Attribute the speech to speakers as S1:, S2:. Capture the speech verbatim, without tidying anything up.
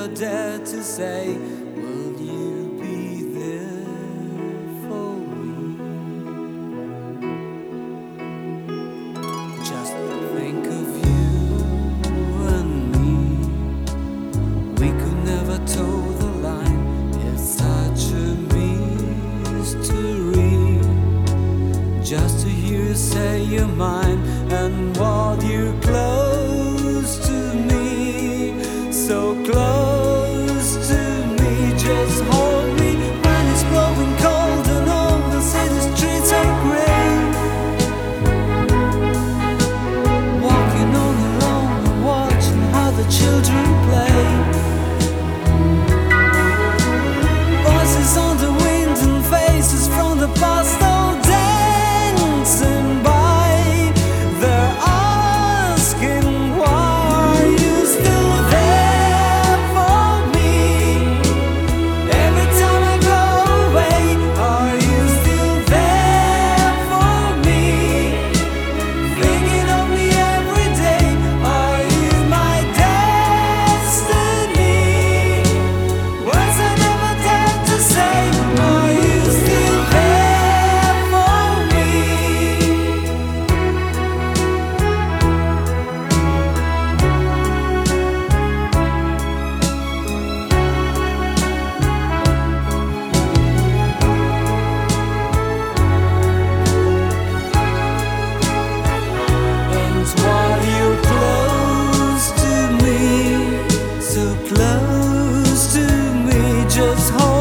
S1: never dare to say, will you be there for me? Just think of you and me. We could never toe the line. It's such a mystery. Just to hear you say you're mine, and while you're close to me, so close to me, just hold me when it's blowing cold and all the city streets are grey. Walking on alone and watching how the children play. Voices on the wind and faces from the past all dancing by. They're asking, why are you still there for me? Every time I go away, are you still there for me? Thinking of me every day, are you my destiny? Words I never dared to say, are you still there for me? And while you're close to me, so close to me, just hold